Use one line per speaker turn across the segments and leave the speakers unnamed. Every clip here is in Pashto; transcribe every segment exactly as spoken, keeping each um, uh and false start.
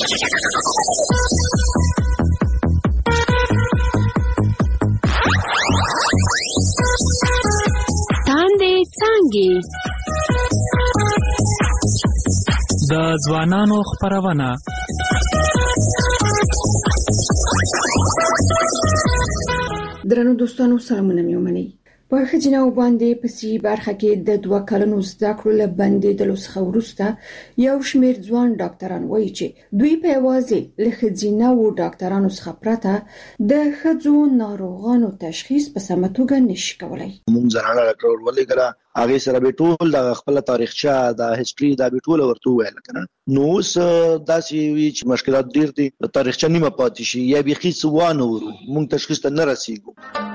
تاندې څانګې
د ځوانانو خپرونه.
درنو دوستانو سلامونه مې ومنئ. په ښځینه باندې په سی برخه کې د دوه کلونو زده کړو له بندېدلو څخه وروسته یو شمېر ځوان ډاکټران وایي چې دوی په یوازې له ښځینه و ډاکټرانو څخه پرته د ښځو ناروغانو تشخیص په سمه توګه نشي کولای.
موږ زنانه ډاکټر ولګره هغه سره به ټول د خپل تاریخچه د هیستوري د به ټول ورته ویل کنه. نو اوس داسې وی چې مشکلات ډیر دي، تاریخچه نیمه پاتې شي یا به خي سوانه ورو موږ تشخیص ته نه رسیږو.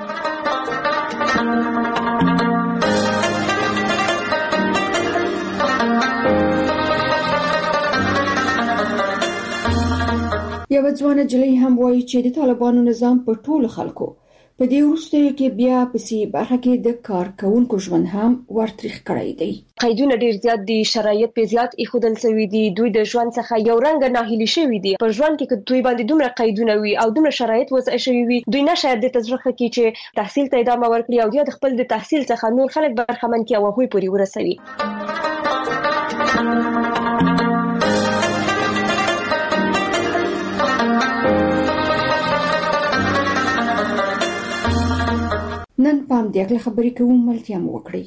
یو ځوان جلۍ هم وایي چې د طالبانو نظام په ټولو خلکو په دې وروستیو کې بیا په سی برخه کې د کارکونکو ژوند هم ورتریخ کړی دی.
قیدونه ډیر زیات دي، شرایط په زیات ایښودل شوي دي، دوی د ژوند څخه یو رنګ ناهیلي شوي دي. په ژوند کې که دوی باندې دومره قیدونه وي او دومره شرایط وضع شوي وي، دوی نه شاید د تجربه کې چې تحصیل ته ادامه ورکړي او د خپل د تحصیل څخه نور خلک برخمن کړي او هغوی پورې ورسوي.
نن پام دې خپل خبرې کوم ملتیا مو وکړي.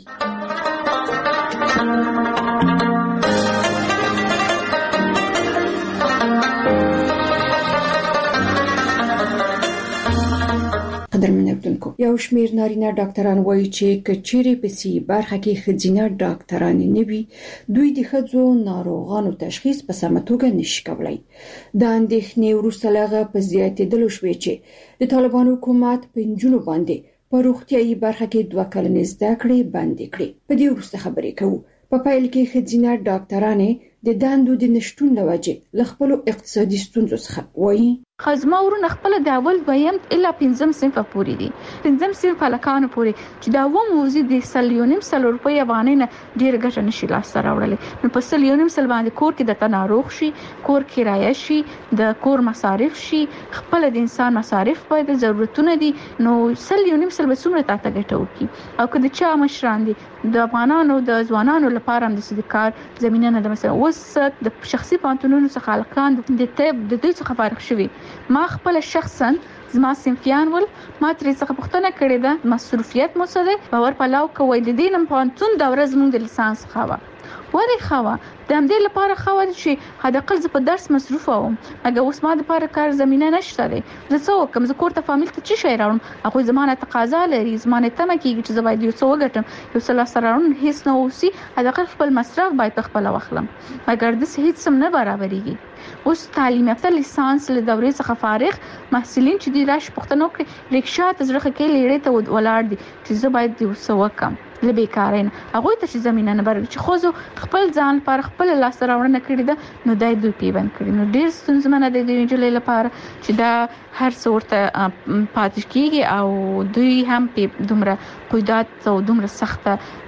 قدرمن اردوونکو، یو شمېر نارینه ډاکټران وایي چې کچېرې په سی برخه کې ښځینه ډاکټران نه وي، دوی د ښځو ناروغانو تشخیص په سمه توګه نشي کولای. د اندېښنې وروسته لغه په زیاتېدلو شوې چې د طالبانو حکومت په نجونو باندې په روغتیايي برخه کې دوه کلنې زده کړې بندې کړې. په دې وروسته خبرې کوو. په پایل کې ښځینه ډاکټرانې د دندو د نشټون له وجې له خپلو اقتصادي ستونزو څخه وایي.
خزما ورونه خپل د اول دویم الا پنځم صنف پورې دي. پنځم صنف هلکانو پورې چې دا و موزي د سلیونیم سل روپۍ افغانۍ نه ډیر ګټه نشي لاسته راوړلی. نو په سلیونیم سل باندې کور کې د تناروغ شي، کور کرایه شي، د کور مصارف شي، خپل د انسان مصارف باید ضرورتونه دي. نو سلیونیم سل به څومره تاسو ګټه وکي. او که د چا مشران دي د افغانانو د ځوانانو لپاره هم د صدکار زمينه نه ده. مثلا اوس د شخصي پانتونونو څخه هلکان د تب د دوی څخه فارغ شوي. ما خپل شخصا زما سنفیان ول ما ترې څخه پوښتنه کړې ده مصروفیت مو څه دی، باور پلاو کوي د دې نن پانتون د ورځ مونږ د لیسانس خوا وری خوا د همدې لپاره خو چې حد اقل ز په درس مصروف وم، هغه اوس ما د لپاره کار زمينه نشته دی. زه څو کوم ز کوړه فامیل ته چی شي راوړم، هغه زمانه تقاضا لري، زمانه تمه کیږي چې زه باید یو څو وګټم، یو څه لاسرون هیڅ نه اوسي، هغه خپل مصرف باید خپل واخلم، مګر د هیڅ سم نه برابرېږي. اوس تعلیم یافته لیسانس له دورې څخه فارغ محصلین چې دی راش پښتنو کې ریکشا تزرخه کې لیړې ته ولاړ دي چې زه باید یو څه وکم لبې کارین. هغه ته چې زمينه نه برګ چې خو خپل ځان پر خپل لاس راوړنه کړی ده، نو دای دوی پیوند کړی. نو ډیر ستونزمنه د دې جلې لپاره چې دا هر څورته پاتې کیږي او دوی هم په دومره قیودات او دومره سخته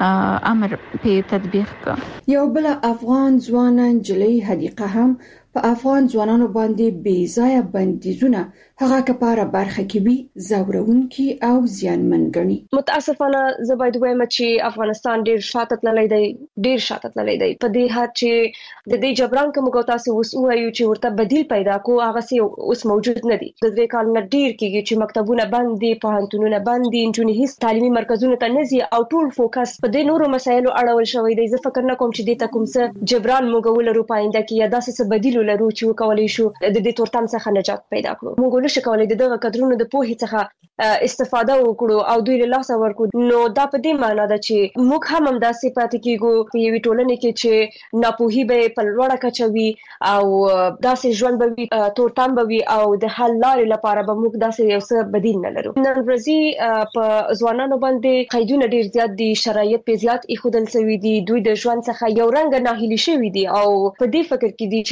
امر په تطبیق کوي.
یو بل افغان ځوان جلې حدیقه هم په افغان ځوانانو باندې بې ځایه بندیزونه هغه کپاره برخه کې وي زورونکي او زیانمن ګڼي.
متاسفانه زه باید وایم چې افغانستان ډیر شاته تللی دی، ډیر شاته تللی دی په دې حد چې د دې جبران کوم تاسو اوس وایو چې ورته بدیل پیدا کو هغه سي اوس موجود نه دي. د دې کال نه ډیر کېږي چې مکتبونه بند دي، پوهنتونونه بند دي، انجونې هیڅ تعلیمي مرکزونه ته نه ځي او ټول فوکس په دې نورو مسایلو اړول شوی دی. زه فکر نه کوم چې دې ته کوم څه جبران موږ ولرو پاینده کې یا داسې څه بدیل ولرو چې وکولای شو د دې تورتم څخه نجات پیدا کړو. موږ نشو کولای دغه کډرونو د پوهې څخه استفاده وکړو او دوی له لاسه ورکړو. نو دا په دې معنی ده چې موږ هم هم داسې پاتې کیږو په یوې ټولنې کې چې ناپوهي به په لوړه کچه وي او داسې ژوند به وي، تورتم به وي او د حل لارې لپاره به موږ داسې یو څه بدیل نه لرو. نن ورځې په ځوانانو باندې قیدونه ډیر زیات دي، شرایط په زیات ایښودل شوي دي، دوی د ژوند څخه یو رنګ ناهیلي شوي دي او په دې فکر کې دي چې په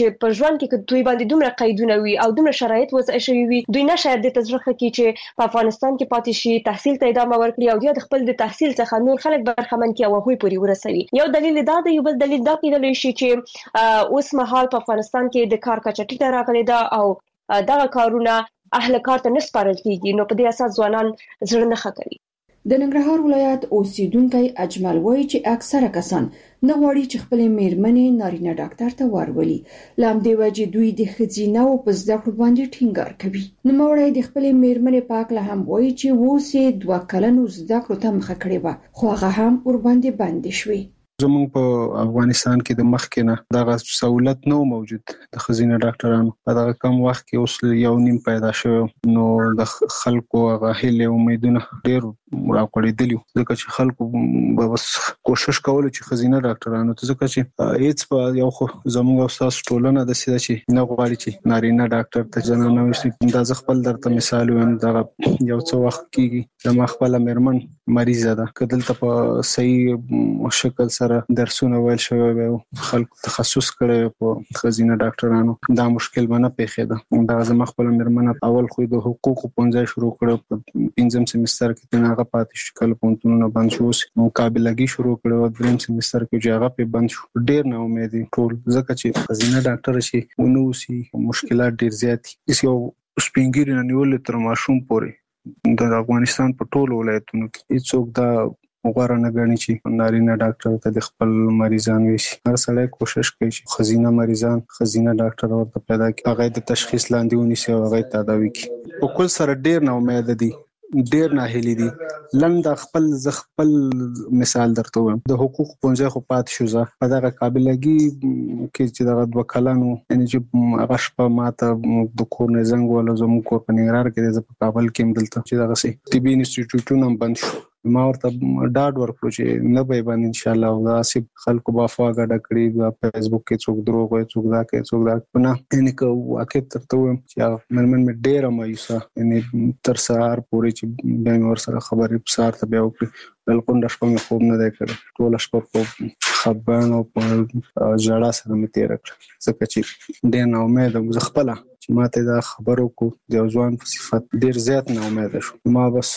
ژوند کې دوی باندې دومره قیدونه وي او دومره شرایط وضع شوي وي دوی نشه د تجربه کې چې په افغانستان کې پاتې شي تحصیل ته ادامه ورکړي او د خپل د تحصیل څخه نور خلک برخمن کړي او هغوی پورې ورسوي. یو دلیل دا دی یو بل دلیل دا کېدلی شي چې اوس مهال په افغانستان کې د کار کچه ټیټه راغلې ده او دغه کارونه اهل کار ته نه سپارل کیږي نو په دې اساس ځوانان زړه نه ښه کوي.
د ننګرهار ولایت اوسیدونکو اجمل وایي چې اکثره کسان نه غواړي چې خپل میرمنې نارینه ډاکټر ته ورولي لام دی وجه دوی د خزینه او په زده کړو باندې ټینګار کوي. نو مورای د خپل میرمنې پاک له هم وایي چې ووسې دوه کلنو زده کړو ته مخه کړې و خو هغه هم ور باندې باندې شوې.
زموږ په افغانستان کې د مخکې نه دغه سہولت نو موجود د خزینه ډاکټرانو په دغه کم وخت کې اوس یو نیم پیدا شوی نو د خلکو هغه هیله امیدونه ډېر راکړېدلی ځکه چې خلکو به بس کوشش کول چې خزینه ډاکټرانو ته ځکه چې هیڅ په یو خو زموږ استاد ټولنه د سیده چې نه غواړي چې نارینه ډاکټر ته جنانه وشي. دا ځ خپل درته مثال وایم دا یو څو وخت کېږي د مخبل میرمن مریضه ده کدلته په صحیح شکل سره درسونه ویل شوی وي خلکو تخصص کړی په خزینه ډاکټرانو دا مشکل باندې پیښه ده. دا زما خپل میرمن اول خو د حقوق پنځه شروع کړو په پنځم سمستر کې نه پاتې شو کله پونتونو بند شو مقابلګي شروع کړو دریم سمستر کې چې هغه په بند شو ډېر نه امید ټول ځکه چې خزینه ډاکټر شي ونو سي مشکلات ډېر زیات دي. یو سپینګری نه نیول تر ماشوم پورې د افغانستان په ټولو ولایتونو کې هیڅوک دا وګوره نه غني چې نارینه ډاکټر ته د خپل مریضان وشي. هر سړی کوشش کوي چې خزینه مریضان خزینه ډاکټر ورته پیدا کړي هغه د تشخیص لاندې ونیسي او هغه تداوي کړي. په کل سره ډېر نه امید دي ډیر نه هلي دي لند خپل ز خپل مثال درته وایم د حقوق پنځه خو پات شو زه په دغه قابلګي کې چې دغه دوه کلانو یعنی چې هغه شپه ماته د کور نه زنګ ولا زموږ کور په ننګرهار کې د په کابل کې مدلته چې دغه سي طبي انسټیټیوټونه بند شو ما ورته ډاډ ورکړو چې نه به باندې ان شاء الله او داسې خلکو بافا غډه کړی په فیسبوک کې څوک دروغ وایي څوک دا کوي څوک دا نه یعنی که واقع ترته ویم چې منمن مې ډېر مایوسه یعنی تر سهار پورې چې به ور سره خبرې سهار ته بیا وکړي بلکې د شپه مې خوب نه دی کړی ټول شپه په خبرن او په جړا سره مې تیر کړ ځکه چې ډېر نه امید او خپل چې ماته دا خبرو کو د ځوان په صفت ډېر زیات نه امید شو ما بس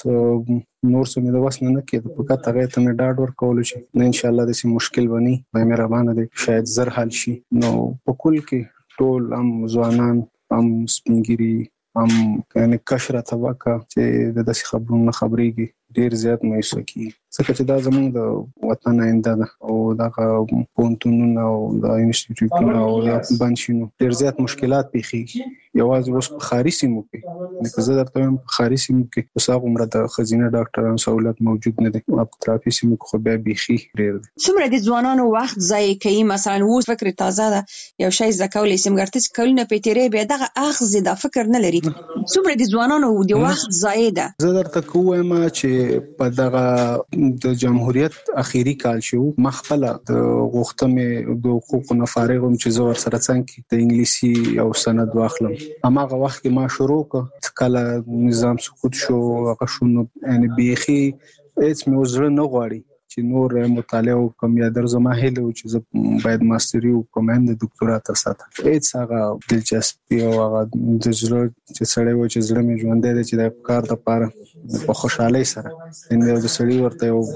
نور څه مې د وس نه کېد په کته هغه ته مې ډاډ ورکول چې نه ان شاء الله د سي مشکل ونی مې مهربانه دي شاید زر حل شي. نو په کل کې ټول هم ځوانان هم سپینګری هم یعنی کشره طبقه چې د داسې خبرونو خبرېږي ډېر زیات مایوسه کیږي ځکه چې دا زموږ د وطن آینده ده او دغه پونتونونه او د انسټیټیوټونو او بند شینو ډېر زیات مشکلات پیښیږي یوازې اوس په ښاري سیمو کې لکه زه درته وایم په ښاري سیمو کې اوس هغه عمره د ښځینه ډاکټرانو سهولت موجود نه دی او په اطرافي سیمو کې خو بیا بیخي ډېر دی.
څومره د ځوانانو وخت ضایع کوي مثلا اوس فکر تازه ده یو شی زده کولی سم ګرځي کلونه په تیرې بیا دغه اخذ دا فکر نه لري څومره د ځوانانو د وخت ضایع ده.
زه درته کوم چې په دغه د جمهوریت اخیری کال شو مخبل د غوښتنې د حقوقو نه فارغ هم چې زور سره څنګه د انګلیسي او سند واخلم هماغه وخت کې ما شروع ک کله نظام سقوط شو هغه شنو ان بیخي هیڅ مې وزره نه غواړي چې نور مطالعه وکم یا در زما هیله و چې باید ماستری وکم هم د ډاکټرا تر ساته هیڅ هغه دلچسپي او هغه د زړه چې سړی و چې زړه مې ژوند دی چې د کار لپاره په خوشحالي سره ان د سړی ورته یو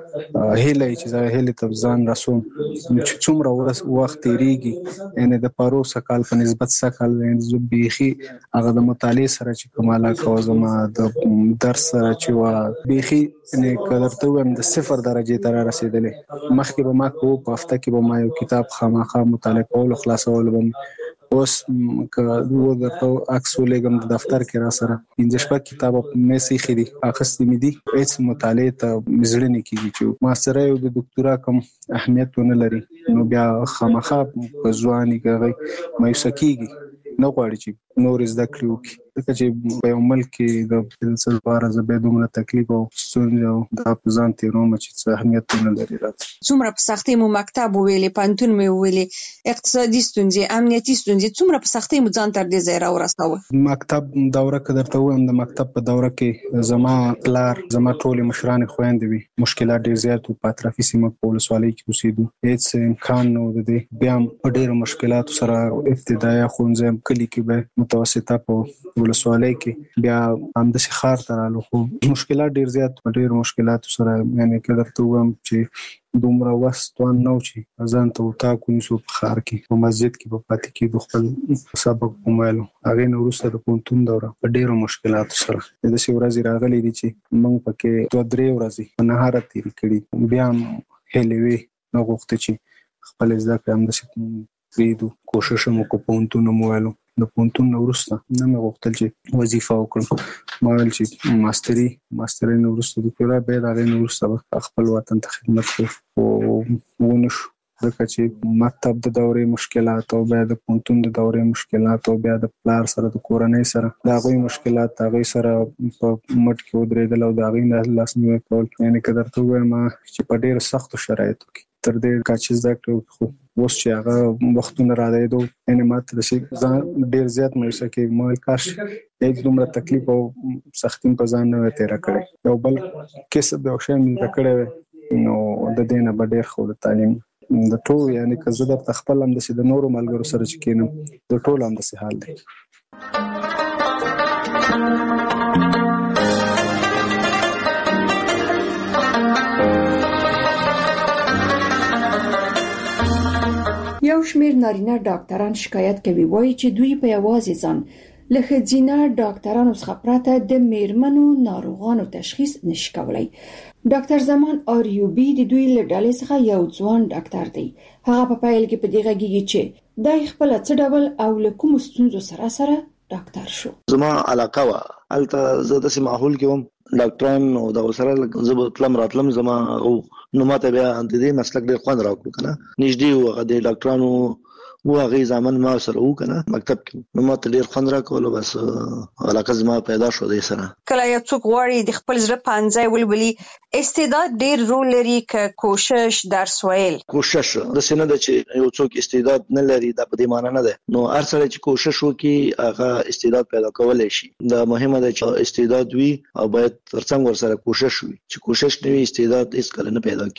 هیله چې زه هیله ته ځان رسوم چې څومره وخت تیریږي ان د پارو سکال په نسبت سکال د بیخي هغه د مطالعه سره چې کماله کوزما د درس سره چې وا بیخي نه کړته وم د صفر درجه ته رسیدلې مخکې به ما کو په هفته کې به ما یو کتاب خامخا مطالعه کول خلاصول بم اوس که دوه درته عکس ولګم د دفتر کې را سره پنځه شپږ کتاب مې سي خېدي اخستې مې دي هیڅ مطالعه ته مزړه نه کیږي چې ماستر یو د ډاکټرا کوم اهمیت ونه لري نو بیا خامخا په ځواني کې مایوسه کیږي نه غواړي چې نور زده کړې وکړي. ځکه چې په یو ملک کې د فلسفې لپاره زه به دومره تکلیف او ستونزې او دا په ځان تېروم چې څه اهمیت نه لري راته.
څومره په سختۍ مو مکتب وویلې، پوهنتون مې وویلې، اقتصادي ستونزې، امنیتي ستونزې، څومره په سختۍ مو ځان تر دې ځای راورساوه؟
مکتب دوره که درته ووایم، د مکتب په دوره کې زما پلار، زما ټولې مشرانې خویندې وي، مشکلات ډېر زیات وو. په اطرافي سیمه په ولسوالۍ کې اوسېدو، هېڅ امکان نه و د دې. بیا هم په ډېرو مشکلاتو سره ابتدایه ښوونځی کلي کې به متوسطه په ولسوالۍ کې، بیا همداسې ښار ته رالو، خو مشکلات ډېر زیات په ډېرو مشکلاتو سره. یعنې که درته ووایم چې دومره وس توان نه و چې ځان ته اطاق ونیسو په ښار کې، په مسجد کې به پاتې کېدو، خپل سبق به ویلو. هغې نه وروسته د پوهنتون دوره په ډېرو مشکلاتو سره، داسې ورځې راغلي دي چې موږ پکې دوه درې ورځې په نهاره تېرې کړي. بیا هم هیلې وې، نه غوښته چې خپل زده کړې همداسې پرېږدو. کوشش مو وکړو، پوهنتون مو ویلو. د پوهنتون نه وروسته نه مې غوښتل چې وظیفه وکړم. ما ویل چې ماستري ماستري نه وروسته دکتورا، بیا د هغې نه وروسته به خپل وطن ته خدمت کوو، خو ونه شو. ځکه چې مکتب د دورې مشکلات او بیا د پوهنتون د دورې مشکلات او بیا د پلار سره د کورنۍ سره د هغوی مشکلات، د هغوی سره په مټ کې ودرېدل او د هغوی نه لاسنیوی کول. یعنې که درته ووایم چې په ډېرو سختو شرایطو کې تر دې کچې زده کړې، خو اوس چې هغه وختونه رارسېدو، یعنې ما ته داسې ځان ډېر زیات مایوسه کېږي. ما ویل کاش هېڅ دومره تکلیف او سختي په ځان نه وای تېره کړې. یو بل کسب یو شی مې زده کړی وی، نو د دې نه به ډېر ښه د تعلیم د ټول. یعنې که زه درته خپل همداسې د نورو ملګرو سره چې کېنم، د ټول همداسې حال دی.
یو شمېر نارینه ډاکټران شکایت کوي، وایي چې دوی په یوازې ځان له ښځینه ډاکټرانو څخه پرته د میرمنو ناروغانو تشخیص نشي کولای. ډاکټر زمان آریوبي د دوی له ډلې څخه یو ځوان ډاکټر دی. هغه په پیل کې په دې غږیږي چې دای خپل څه ډول او له کوم ستونزو سره سره ډاکټر شو.
زما علاقه وا الته زه داسې ماحول کې وم، ډاکټران او د سره زه به تلم راتلم، زما نو ماته بیا د دې مسلک ډېر خوند راکړو کنه. نږدې و هغه د ډاکټرانو و هغه ځامن ما سره و کنه مکتب کې، نو ماته ډېر خوند راکول. بس علاقه زما پیدا شو دې سره.
کله یو څوک غواړي د خپل زړه پنځای ولولي، استعداد ډېر رول لري که کوشش درس ویل.
کوشش د سینه د چې یو څوک استعداد نه لري دا په دې معنی نه ده، نو هر سره چې کوشش وکړي هغه استعداد پیدا کولای شي. دا مهمه ده چې استعداد وي او باید ترڅنګ ورسره کوشش وي. چې کوشش نه وي استعداد هیڅ کله نه پیدا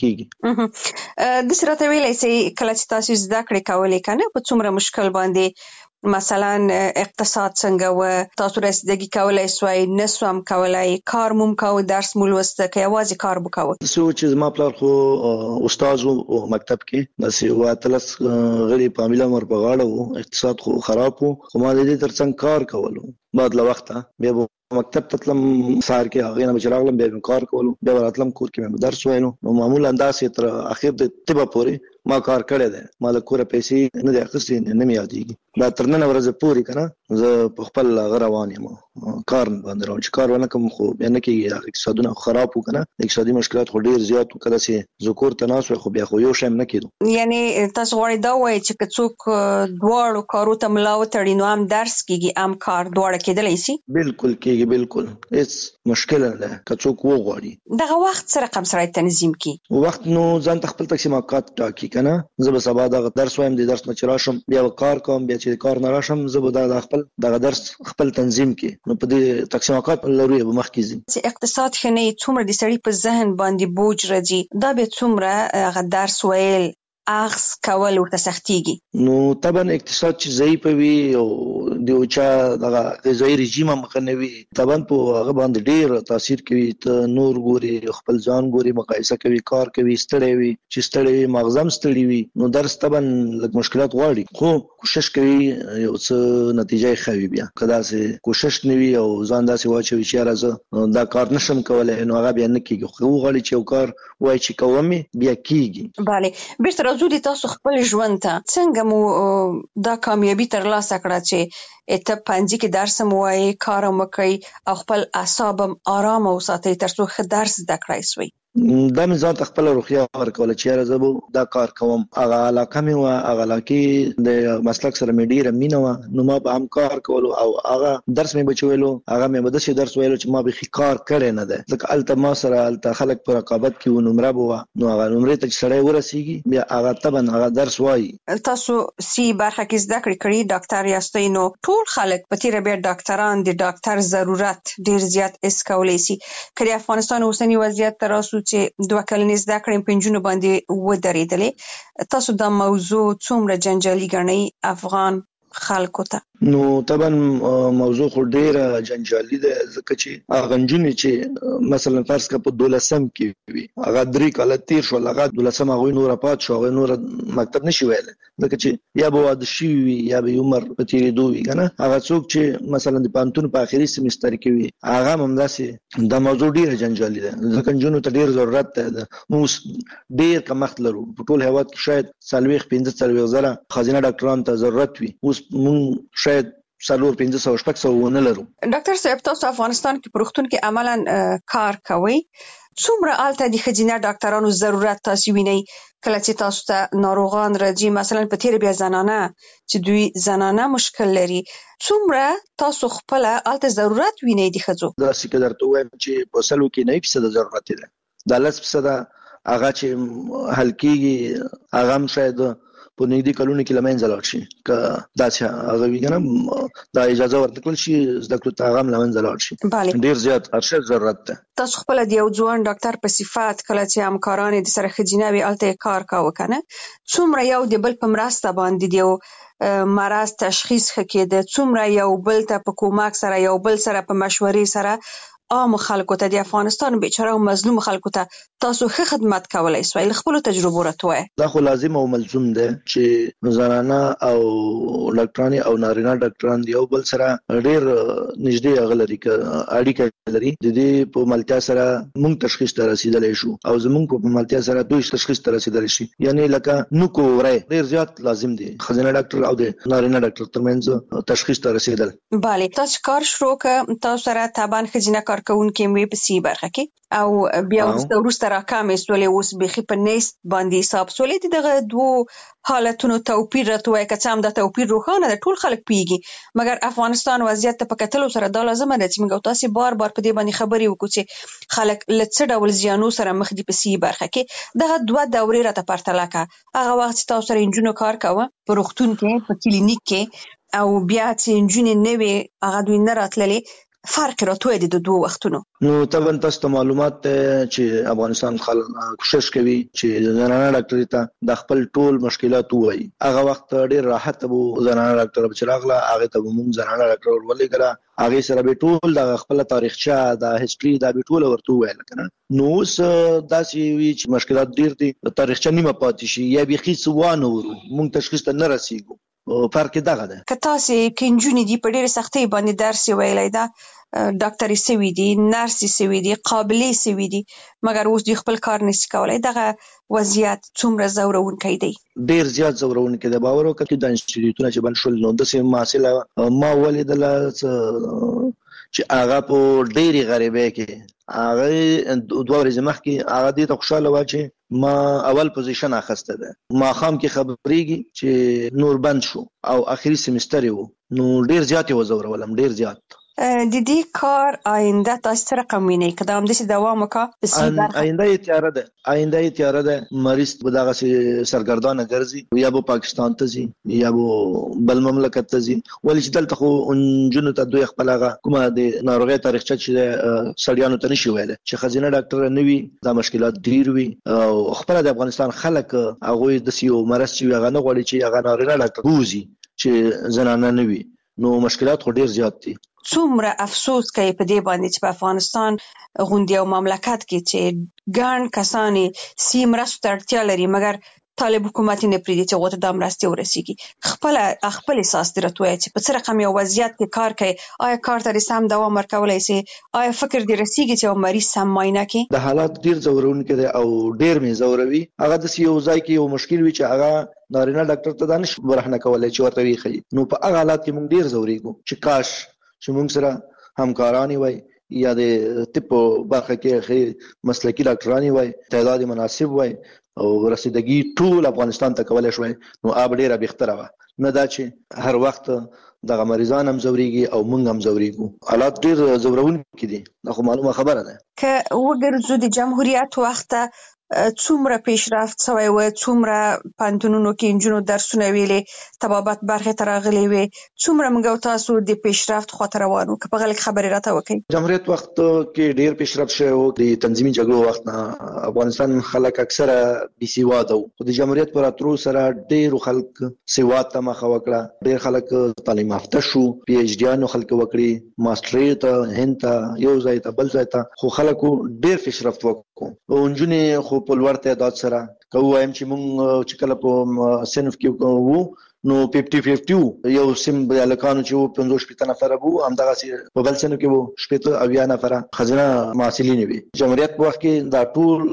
کیږي.
د سره ته ویلای سي کله چې تاسو زده کړې کولې کنه په څومره مشکل باندې، مثلا اقتصاد څنګه و، تاسو رسیدګي کولای سوای، نسوم کولای، کار مم کاوه، درس مو لوسته که یوازې کار وکاوه؟
سو چې زما پلار خو استاد و مکتب کې، داسې واتلس غړي په عامله مر په غاړه و، اقتصاد خو خراب و، خو ما د دې ترڅنګ کار کولو. بعد له وخته بیا مکتب ته تلم، سهار کې هغې نه چې راغلم بیا مې کار کولو، بیا راتلم کور کې مې درس ویلو. نو معمولا داسې تر اخر د طبه پورې ما کار کړی دی. ما له کوره پیسې نه دي اخیستې، نه مې یادېږي. دا تر نن ورځې پورې که نه زه په خپل هغه روان یم، کار باندې روان. چې کار ونه کړم خو بیا نه کېږي. اقتصادونه خراب وو که نه، اقتصادي مشکلات خو ډېر زیات وو. که داسې زه کور ته ناست وای خو بیا خو یو شی هم نه کېدو.
یعنې تاسو غواړئ دا ووایئ چې که څوک دواړو کارو ته ملا وتړي نو هم درس کېږي هم کار، دواړه کېدلی شي؟
بالکل کېږي، بالکل هېڅ مشکل نه ده که څوک وغواړي.
دغه وخت څه رقم سره تنظیم کړي؟
وخت نو ځان ته خپل تقسیم اوقات ټاکي که نه. زه به سبا دغه درس وایم، د درس نه چې راشم بیا به کار کوم، بیا چې کار نه راشم زه به دا خپل دغه درس خپل تنظیم کړي. نو په دې تقسیم اوقات لرو به مخکې ځي.
چې اقتصاد ښه نه وي، څومره د سړي په ذهن باندې بوج راځي، دا به څومره هغه درس ویل اخذ کول ورته سختيږي.
نو طبعا اقتصاد چې ضعیف وي او د اوچا دغه غذایی رژیم هم ښه نه وي، طبعا په هغه باندې ډېر تاثیر کوي. ته نور ګوري، خپل ځان ګوري، مقایسه کوي، کار کوي، ستړی وي. چې ستړی وي مغز هم ستړی وي، نو درس طبعا لږ مشکلات غواړي، خو کوشش کوي یو څه نتیجه یې ښه وي. بیا که داسې کوشش نه وي او ځان داسې واچوي چې یاره زه دا کار نشم کولی، نو هغه بیا نه کېږي. خو وغواړي چې یو کار وایي چې کوم بیا کېږي.
بله، بیرته راځو د تاسو خپل ژوند ته. څنګه مو دا کامیابي ترلاسه کړه چې ته پنځه کې درس هم وایې، کار هم وکړئ او خپل اعصاب هم آرام وساتئ تر څو ښه درس زده کړای سوی؟
دا مې ځان ته خپل روغتیا ورکول چې زه دا کار کوم. هغه علاقه مې و، هغه علاقه د مسلک سره مې ډیره مینه و، نو ما به هم کار کولو او هغه درس مې بچولو. هغه مې به داسې درس ویلو چې ما به کار کړی نه ده، ځکه الته ما سره الته خلک په رقابت کې و، نمره به و، نو هغه نمرې ته چې سړی ورسیږي بیا هغه طبعا هغه درس وایي.
تاسو سی برخه کې زده کړې کړې ډاکټر یاستئ، نو ټول خلک په تیره بیا ډاکټران د ډاکټر ضرورت ډیر زیات اس کولای شي. کله افغانستان اوسنی وضعیت تر اوسه چې دوه کلنې زده کړې په نجونو باندې ودرېدلې، تاسو دا موضوع څومره جنجالي ګڼئ افغان خلکو ته؟
نو طبعا موضوع خو ډیره جنجالي ده، ځکه چې هغه نجونې چې مثلا فرض کړه په دولسم کې وي، هغه درې کاله تیر شول، هغه دولسم هغوی نوره پات شو، هغوی نوره مکتب نشي ویلی، ځکه چې یا به واده شوي وي یا به عمر په تېرېدو وي که نه. هغه څوک چې مثلا د پوهنتون په آخري سمستر کې وي هغه هم همداسې دا موضوع ډیره جنجالي ده، ځکه نجونو ته ډیر ضرورت دی. موږ ډیر کمښت لرو په ټول هېواد کې، شاید څلوېښت پنځه څلوېښت زره ښځینه ډاکټرانو ته ضرورت وي، اوس موږ شاید څلور پنځه سوه شپږ سوه ونه لرو.
ډاکټر صاحب تاسو افغانستان کې په روغتون کې عملاً کار کوئ، څومره هلته د ښځینه ډاکټرانو ضرورت تاسو وینئ کله چې تاسو ته ناروغان راځي؟ مثلا په تېره بیا زنانه چې دوی زنانه مشکل لري، څومره تاسو خپله هلته ضرورت وینئ د ښځو؟
داسې که درته ووایم چې په سلو کې نهه فیصده ضرورت دی، دا لس فیصده هغه چې حل کېږي هغه هم شاید په نږدې کلونو کې له منځه لاړ شي، که داسې هغه وي که نه دا اجازه ورته کړل شي زده کړو ته هغه هم له منځه لاړ شي. ډېر زیات ارشد ضرورت ده.
تاسو خپله د یو ځوان ډاکټر په صفت کله چې همکاران د سره ښځینه وي هلته یې کار کاوه که نه، څومره یو د بل په مرسته باندې د یو مرض تشخیص ښه کېده، څومره یو بل ته په کومک سره یو بل سره په مشورې سره عام خلکو ته د افغانستان بیچاره او مظلوم خلکو ته تاسو ښه خدمت کولای سوای؟ له خپلو تجربو راته ووایه.
دا خو لازم او ملزوم دی چې زنانه او ډاکټرانې او نارینه ډاکټران د یو بل سره ډېر نږدې هغه لري، که اړیکه لري، د دې په ملتیا سره موږ تشخیص ته رسېدلی شو او زموږ په ملتیا سره دوی تشخیص ته رسېدلی شي. یعنې لکه نوک وری ډېر زیات لازم دی، ښځینه ډاکټر او د نارینه ډاکټر ترمنځ تشخیص ته رسېدل.
بله، تاسو کار شروع که تاسو سره طبعا ښځینه کارکوونکې مې په سی برخه کې او بیا وروسته راکمې سولې، اوس بیخي په نیست باندې حساب سولې، دغه دوو حالتونو توپیر راته وایه، که څه هم دا توپیر روښانه ده، ټول خلک پوهېږي، مګر افغانستان وضعیت ته په کتلو سره دا لازمه ده چې موږ او تاسې بار بار په دې باندې خبرې وکړو چې خلک له څه ډول زیانو سره مخ دي په سی برخه کې. دغه دوه دورې راته پرتله کړه، هغه وخت چې تاسو سره نجونو کار کوه په روغتون کې په کلینیک کې، او بیا چې نجونې نه وې هغه دوی نه راتللې، فرق راته وایه د دوه وختونو.
نو طبعا تاسو ته معلومات دی چې افغانستان خلک کوشش کوي چې زنانه ډاکټري ته د خپل ټول مشکلات ووایي. هغه وخت ډېر راحت به زنانه ډاکټر چې راغله هغې ته به موږ زنانه ډاکټر ور ولېږله، هغې سره به ټول د خپله تاریخچه د هسټري دا به ټوله ورته وویله که نه. نو اوس داسې وي چې مشکلات ډېر دي، تاریخچه نیمه پاتې شي یا بیخي څه وانه ورو، موږ تشخیص ته نه رسېږو. فرق دغه ده.
که تاسې که نجونې دي په ډېرې سختۍ باندې درس یې ویلی ده، ډاکټرې سوي دي، نرسې سوي دي، قابلې سوي دي، مګر اوس دوی خپل کار نشي کولی، دغه وضعیت څومره ځورونکی دی؟
ډېر زیات ځورونکی دی. باور وکړه چې دا انسټیټیوټونه چې بند شول، نو داسې محصله ما ولیدله چې هغه په ډېرې غریبۍ کې، هغه دوه ورځې مخکې هغه دې ته خوشحاله وه چې ما اول پوزیشن اخیسته ده، ماښام کې خبرېږي چې نور بند شو او آخري سمستر یې و، نو ډېر زیات یې وځورولم، ډېر زیات.
د دې کار آینده تاسو څه رقم وینئ؟ که دا همداسې دوام وکړه؟
آینده یې تیاره ده، آینده یې تیاره ده. مریض به دغسې سرګردانه ګرځي، یا به پاکستان ته ځي یا به بل مملکت ته ځي، ولې چې دلته خو نجونو ته دوی خپل هغه کومه د ناروغۍ تاریخچه چې سړیانو ته نشي ویلی، چې ښځینه ډاکټره نه وي دا مشکلات ډېر وي. او خپله د افغانستان خلک هغوی داسې یو مرض چې وي هغه نه غواړي چې هغه نارینه ډاکټر بوځي چې زنانه نه وي، نو مشکلات خو ډېر زیات دي.
څومره افسوس کوي په دې باندې چې په افغانستان غوندې یو مملکت کې چې ګڼ کسان سی مرستو ته اړتیا لري، مګر طالب حکومت یې نه پرېږدي چې هغو ته دا مرستې ورسېږي. خپله خپل احساس دې راته وایه چې په څه رقم یو وضعیت کې کار کوي، آیا کار ته دې سم دوام ورکولی سي؟ آیا فکر دې رسېږي چې یو مریض سم معاینه کړي؟
د حالات ډېر ځورونکی دی او ډېر مې ځوروي. هغه داسې یو ځای کې یو مشکل وي چې هغه نارینه ډاکټر ته دا نشي برهنه کولی چې ورته ویې ښیي، نو په هغه حالات کې موږ ډېر ځورېږو چې کاش چې موږ سره همکاران وای یا د طب برخه کې مسلکي ډاکټرانی وای، تعداد مناسب وای او رسیدګي ټول افغانستان ته کولای شوی، نو اب ډیره بهتره و. نه دا چې هر وخت دغه مریضان هم زوريږي او موږ هم زوريږو. حالات ډیر زورونکي دي، دا خو معلومه خبره ده.
که وګرځو د جمهوریت وخت څومره پیشرفت شوی و، څومره پانتونونو کې انجونو درسونه ویلې، طبابت برخه ته راغلي وي، څومره موږ تاسو د پیشرفت خاطر روانو که په غلط خبرې راته وکړي.
جمهوریت وخت کې ډیر پیشرفت شوی و. د تنظیمي جګړو وخت نه افغانستان خلک اکثره بي سواده وو، خو د جمهوریت پر اترو سره ډیر خلک سواد ته مخه وکړه، ډیر خلک تعلیم یافته شو، پی ایچ ډي انو خلک وکړي، ماستري ته هند ته یو ځای ته بل ځای ته، خو خلکو ډیر پیشرفت وکړو. او انجونې خو په لوړ تعداد سره کوو، وایم چې موږ چې کله په صنف کې وو نو پنځه پنځه وو، یو سیم الکانو چې وو پنځه شپږ نفر وو، همدغه په بل صنف کې وو شپږ اویا نفر خزانه محصلین وي. جمهوریت په وخت کې دا ټول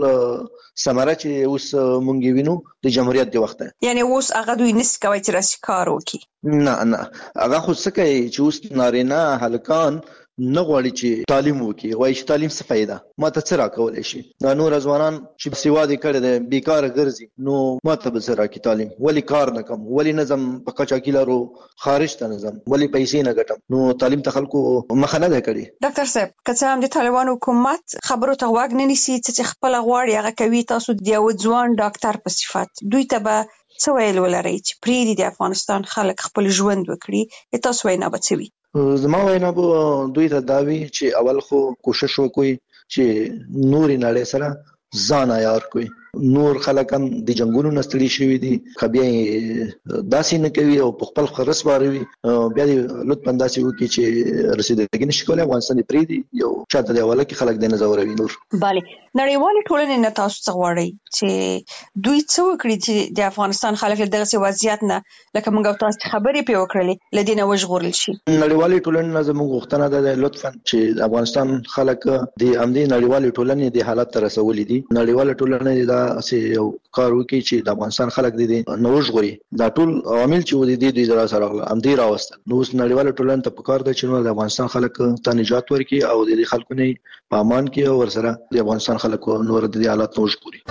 ثمره چې اوس مونږ وینو د جمهوریت دی وخت،
یعنی اوس هغه دوی نس کوي چې راسي کار وکړي.
نه نه هغه خو څه کوي چې اوس نارینه هلکان نه غواړي چې تعلیم وکړي، وایي چې تعلیم څه فایده، ما ته څه راکولی شي. دا نور ځوانان چې سواد یې کړی دی بیکاره ګرځي، نو ما ته به څه راکړي تعلیم، ولې کار نه کوم، ولې نه ځم په قاچاقي لارو خارج ته نه ځم، ولې پیسې نه ګټم، نو تعلیم ته خلکو مخه نه ده کړې.
ډاکټر صاحب که څه هم د طالبانو حکومت خبرو ته غوږ نه نیسي، څه چې خپله غواړي هغه کوي، تاسو د یو ځوان ډاکټر په صفت دوی ته به څه ویل ولرئ چې پرېږدي د افغانستان خلک خپل ژوند وکړي؟ تاسو وینا به څه وي؟
زما وینا به دوی ته دا وي چې اول خو کوشش وکړي چې نورې نړۍ سره ځان عیار کړي. نور خلک هم د جنگونو نه ستړي شوي دي، که بیا یې داسې نه کوي او په خپل خرس باروي، بیا دې لطفا داسې وکړي چې رسېدګي نشي کولی، افغانستان یې پرېږدي، یو چاته د حواله کې خلک دی نه ځوروي. نور
بله نړیوالې ټولنې نه تاسو څه غواړئ چې دوی څه وکړي چې د افغانستان خلک له دغسې وضعیت نه، لکه موږ او تاسو خبرې پرې وکړلې، له دې نه وژغورل شي؟
نړیوالې ټولنې نه زموږ غوښتنه ده لطفا چې د افغانستان خلک د همدې نړیوالې ټولنې د حالت ته رسولي دي. نړیواله ټولنه داسې یو کار وکړي چې د افغانستان خلک دې نه وژغوري. دا ټول عوامل چې ودي دې دوی سره همدې راوستل، نو اوس نړیواله ټولنه ته پکار ده چې د افغانستان خلک ته نجات ورکړي او د خلکو نه په امان کې او ورسره د افغانستان خلکو نور د حالات نه وژغوري.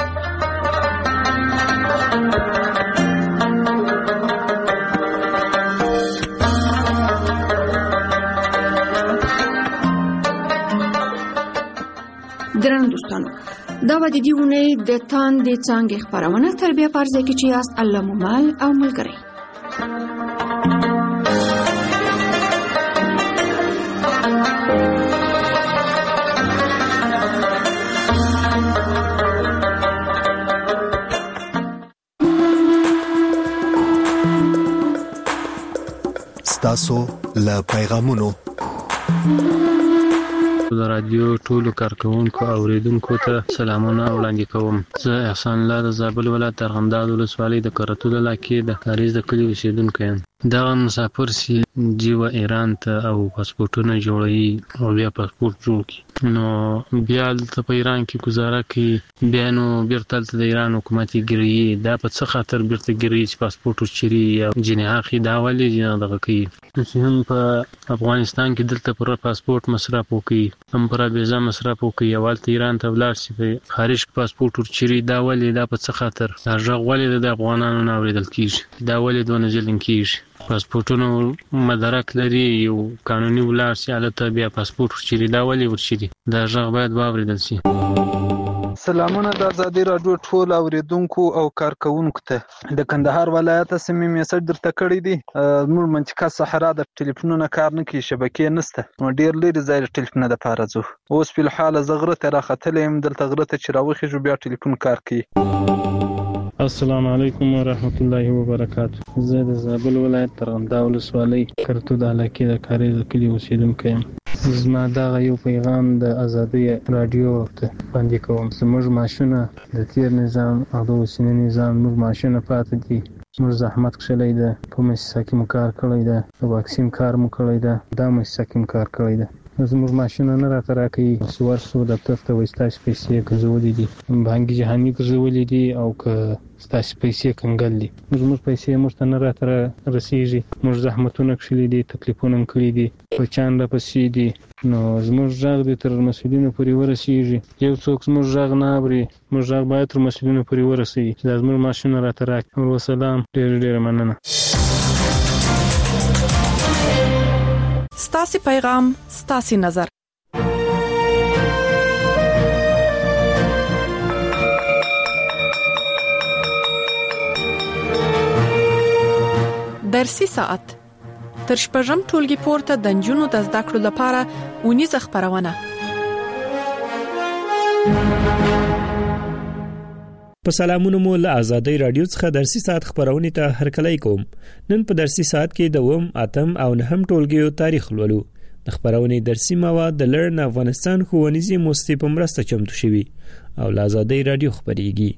درنو دوستانو، دا و د دې اونۍ د تاندې څانګې خپرونه تر بیا په ارزه کې چې یاست الله مو مل او ملګری.
ستاسو له پیغامونو
د رادیو ټولو کارکونکو او اوریدونکو ته سلامونه وړاندې کوم. زه احسان الله د زابل ولایت د ارغنداب ولسوالۍ د کرتو علاقې د کاریز د کلي اوسیدونکی یم. دغه مسافر سي جیوه ایران ته او پاسپورټونه جوړوي او بیا پاسپورټ جوړ کړي، نو بیا دلته په ایران کې ګزاره کوي، بیا نو بیرته هلته د ایران حکومت یې ګیروي. دا په څه خاطر بیرته ګیروي چې پاسپورټ ورچېري یا جنې اخلي؟ دا ولې دغه کوي چې هم په افغانستان کې دلته پر پاسپورټ مصرف وکړي، هم پر ویزا مصرف وکړي، او هلته ایران ته ولاړ شي په خارج کې پاسپورټ ورچېري؟ دا ولې؟ دا په څه خاطر؟ دا غږ ولې د افغانانو نه اورېدل کېږي؟ دا ولې دونه ظلم کېږي؟ پاسپورټونو مدرک لري، یو قانوني ولاړ شي هلته بیا پاسپورټ ورچېري، دا ولې ورچېري؟ دا غږ باید واورېدل شي.
سلامونه د ازادي راډیو ټول اوریدونکو او کارکونکو ته. د کندهار ولایت سیمې میسج درته کړی دی. زموږ منطقه صحرا د ټلیفونونو کار نه کوي، شبکې نشته، نو ډېر لرې ځای د ټلیفون دپاره ځو. اوس فی الحال زه غره ته راختلی یم، دلته غره ته چې راوخېږو بیا ټلیفون کار کوي.
السلام علیکم ورحمت الله وبرکاته. زه د زابل ولایت ارغنداب ولسوالۍ کرتو د علاقې د کاریز د کلي اوسیدونکی یم. زما دغه یو پیغام د ازادي راډیو ته باندې کوم. زموږ معاشونه د تیر نظام او د اوسني نظام موږ معاشونه پاتې دي. موږ زحمت کښلی ده، په مؤسسه کې مو کار کړی ده، د واکسین کار مو کړی ده، دا مؤسسه کې مو کار کړی ده. زموږ معاشونه نه راته راکوي. چې ورسو دفتر ته وایي ستاسې پیسې ګرځولي دي، بانکي جهاني ګرځولي دي، او که ستاسو پیسې کنګل دي موږ پیسې موږ ته نه راته رسیږي موږ زحمتونه کړی دي تکلیفونه کړی دي بچان را پسې دي نو زموږ ژغ د تر مسؤلینو پورې ورسیږي یو څوک زموږ ژغ نه اوري موږ ژغ باید تر مسؤلینو پورې ورسیږي چې دا زموږ ماشین راته راکړي وسلام ډېر ډېر مننه
ستاسو پیغام ستاسو نظر درسي ساعت تر شپږم ټولګي پورته د جنونو د زده کړو لپاره ونیزه خبرونه
په سلامونو مو له آزادۍ رادیو څخه درسي ساعت خبرونه ته هرکلی کوم نن په درسي ساعت کې د وم اتم او نهم ټولګیو تاریخ لولو د خبرونه درسي مواد د لرن افغانستان ښوونیزي موسسې په مرسته چمتو شوي او له آزادۍ رادیو خبريږي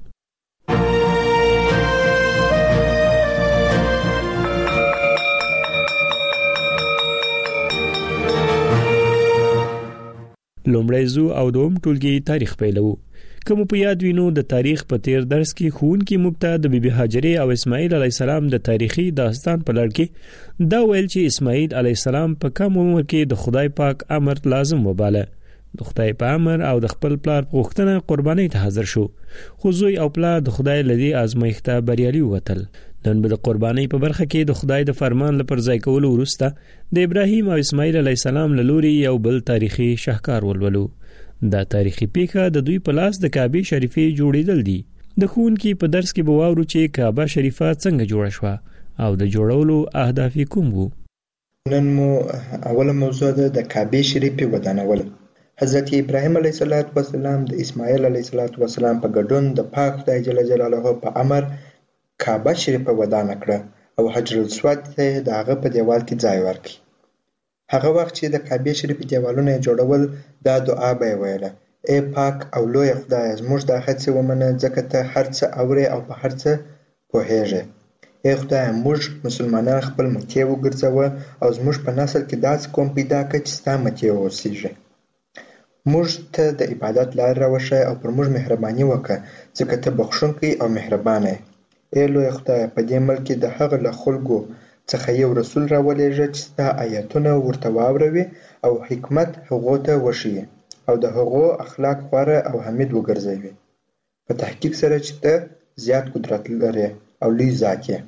لومړی زو او دوم ټولګي تاریخ پیلو کوم په یاد وینو د تاریخ په تیر درس کې خون کې مبتدا د بیبي هاجره او اسماعیل علی السلام د تاریخي داستان په لړ کې دا ویل چې اسماعیل علی السلام په کم عمر کې د خدای پاک امر لازم وباله د خدای په امر او د خپل پلار په غوښتنه قرباني ته حاضر شو خو زوی او پلار د خدای لدی آزمایښت بریالي وتل نن به د قرباني په برخه کې د خدای د فرمان لپاره ځای کول ورسته د ابراهیم او اسماعیل علی السلام له لوري یو بل تاریخي شاهکار ولولو دا تاریخي پیښه د دوی په لاس د کعبه شریفه جوړیدل دي د خون کې په درس کې بواورو چې کعبه شریفه څنګه جوړه شوه او د جوړولو اهداف کوم وو
نن مو اوله موضوع ده د کعبه شریفه ودانول حضرت ابراهیم علیه السلام د اسماعیل علیه السلام په ګډون د پاک خدای جل جلاله په امر کعبه شریفه ودانه کړه او حجر الاسود ته د هغه په دیوال کې ځای ورکړ هغه وخت چې د کعبه شریفه دیوالونه جوړول دا دعا به ویله اے پاک او لوی خدای زموږ د هڅې ومنه ځکه ته هر څه اورې او په هر څه پوهېږې اے خدای موږ مسلمانان خپل مکې وګرځوه او زموږ په نسل کې داسې قوم پیدا کړه چې ستا مکې واوسیږي موږ ته د عبادت لار راوښیه او پر موږ مهرباني وکړه ځکه ته بخښونکی او مهربانه اے لوی خدای په دې ملک کې د هغه له خلکو څخه یو رسول راولېږه چې ستا آیاتونه ورته واوروي او حکمت هغو ته وښیي او د هغو اخلاق غوره او حمید وګرځوي په تحقیق سره چې ته زیات قدرت لرې او لوی ذات یې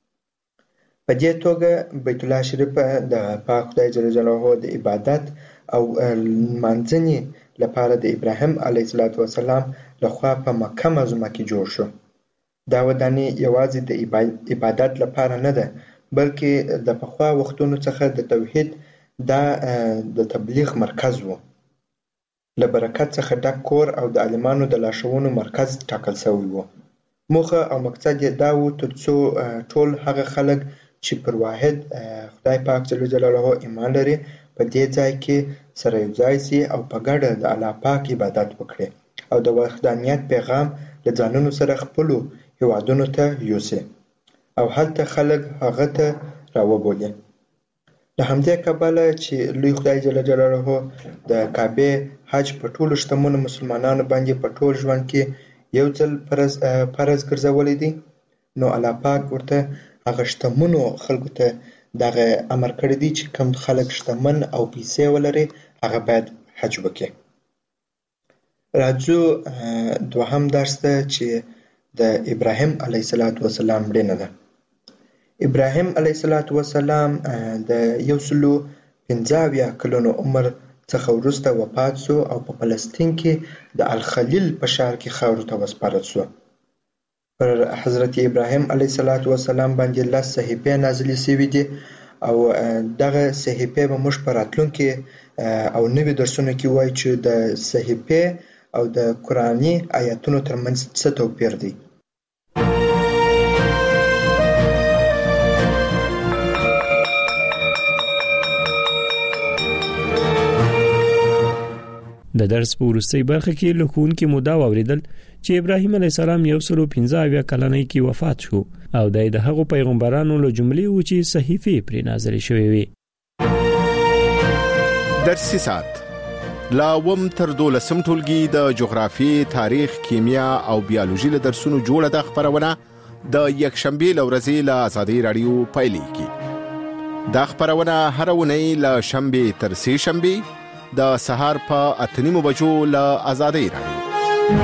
په دې توګه بیت الله شریف د پاک خدای جل جلاله د عبادت او لمانځنې لپاره د ابراهیم علیه السلام لخوا په مکه معظمه کې جوړ شو دا ودانې یوازې د عبادت لپاره نه ده بلکې د پخوا وختونو څخه د توحید دا د تبلیغ مرکز وو له برکت څخه ډک کور او د عالمانو د لارښوونو مرکز ټاکل شوی وو موخه او مقصد یې دا وو ترڅو ټول هغه خلک چې پر واحد خدای پاک جل جلاله ایمان لري په دې ځای کې سره یو ځای سي او په ګډه د الله پاک عبادت وکړي او د وحدانیت پیغام له ځانونو سره خپلو هیوادونو ته یوسي او هلته خلک هغه ته راوبولي له همدې کبله چې لوی خدای جل جلاله د کعبه حج په ټولو شتمنو مسلمانانو باندې په ټول ژوند کې یو ځل فرض فرض ګرځولې دي نو الله پاک ورته هغه شتمنو خلکو ته دغه امر کړی دی چې کوم خلک شتمن او پیسې ولري هغه باید حج وکړي راځو دوهم درس ته چې د ابراهیم علیه السلام مړینه ده ابراهیم علیه السلام د یو سلو پنځه اویا کلونو عمر څخه وروسته وفات شو او په فلسطین کې د الخلیل په ښار کې خاورو ته وسپارل شو پر حضرت ابراهیم علیه السلام باندې لس صحیفې نازلې شوې دي او دغه صحیفې به موږ په راتلونکي او نوي درسونو کې وایو چې د صحیفې او د قرآني آیاتونو ترمنځ څه توپیر دی
د درس په وروستۍ برخه کې له ښوونکي مو دا واورېدل چې ابراهیم علیه السلام یو سل پنځه اویا کلنۍ کې وفات شو او د هغو پیغمبرانو له جملې و چې صحیفې پرې نازلې شوې وې.
درسي ساعت لا اوم تر دولسم ټولګي د جغرافي، تاریخ، کیمیا او بیولوژي له درسونو جوړه د خبرونه د یکشنبه لورځي له آزادۍ رادیو پایلیږي. دا خبرونه هر اونۍ له شنبه تر سه شنبه د سهار په اتنیمو بجو له آزادۍ رادیو.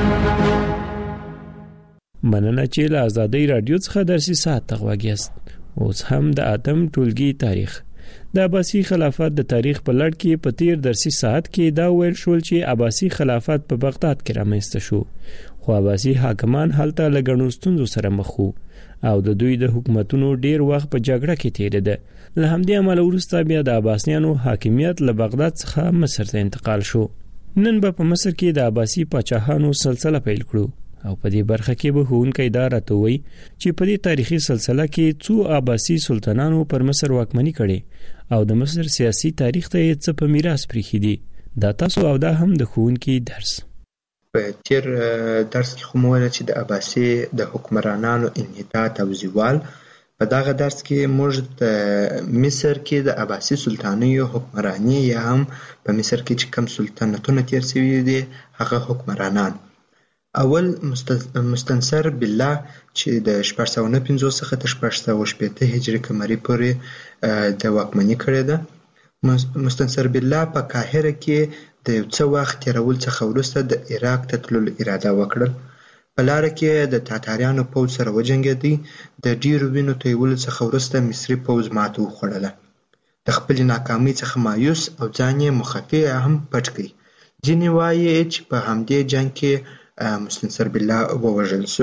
مننه چې له آزادۍ رادیو څخه درسي ساعت تغواګیست. اوس هم د اتم ټولګي تاریخ د عباسی خلافت د تاریخ په لړ کې په تیر درسي ساعت کې دا ویل شول چې عباسی خلافت په بغداد کې رامنځته شو، خو عباسی حاکمان هلته له ګڼو ستونزو سره مخ وو او د دوی د حکومتونو ډیر وخت په جګړه کې تیریده. له همدې امله وروسته بیا د عباسیانو حاکمیت له بغداد څخه مصر ته انتقال شو. نن به په مصر کې د عباسی پاچاهانو سلسله پیل کړو او په دې برخه کې به هونکي اداره ته وي چې په دې تاریخي سلسله کې څو عباسی سلطنانو پر مصر واکمني کړې او د مصر سیاسي تاریخ ته یې څه په میراث پریښي دي. دا تاسو او دا هم د هونکي درس.
په تیر درس کې خو موږ چې د عباسی د حکمرانانو انحطاط او زوال، په دغه درس کې موږ د مصر کې د عباسی سلطانیو حکمرانی یا هم په مصر کې چې کوم سلطنتونه تیر شوي دي هغه حکمرانان. اول مستنصر بالله چې د شپږ سوه نه پنځوس څخه تر شپږ سوه شپېته هجري قمري پورې د واکمنۍ کړې ده. مستنصر بالله په قاهره کې د یو څه وخت تېرولو څخه وروسته د عراق ته تللو اراده وکړل. په لاره کې د تاتاریانو پوځ سره وجنګېدی. د ډېرو وینو تویولو څخه وروسته مصري پوځ ماته وخوړله. د خپلې ناکامۍ څخه مایوس او ځان یې مخفي هم پټ کړ. ځینې وایي چې په همدې جنګ کې مستنصر بالله ووژل شو.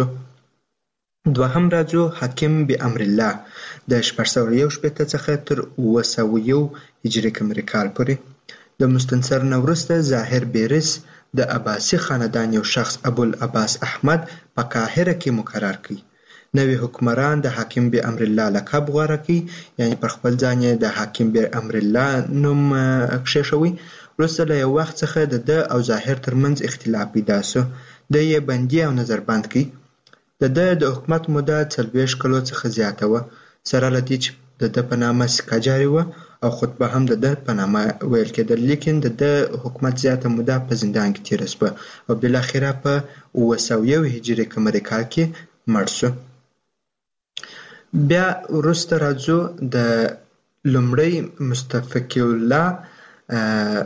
دوهم راځو حاکم بامر الله د شپږ سوه یو شپېته څخه تر اوه سوه یو هجري قمري کال پورې. د مستنصر نه وروسته ظاهر بیرس د عباسي خاندان یو شخص ابوالعباس احمد په قاهره کې مقرر کړ. نوی حکمران د حاکم بامر الله لقب غوره کړ، یعنی پر خپل ځان یې د حاکم بامر الله نوم کښېښوی. وروسته له یو وخت څخه د ده او ظاهر ترمنځ اختلاف پیدا شو. د یې بندي او نظربند کړ. د ده د حکومت موده څلوېښت کلو څخه زیاته وه، سره له دې چې د ده په نامه سکه جاري وه او خطبه هم د ده په نامه ویل کېدل. لیکن د ده حکومت زیاته موده په زندان کې تېره شوه او بالاخره په اوه سوه یو هجري قمري کال کې مړ شو. بیا وروسته راځو د لومړی مستفقی الله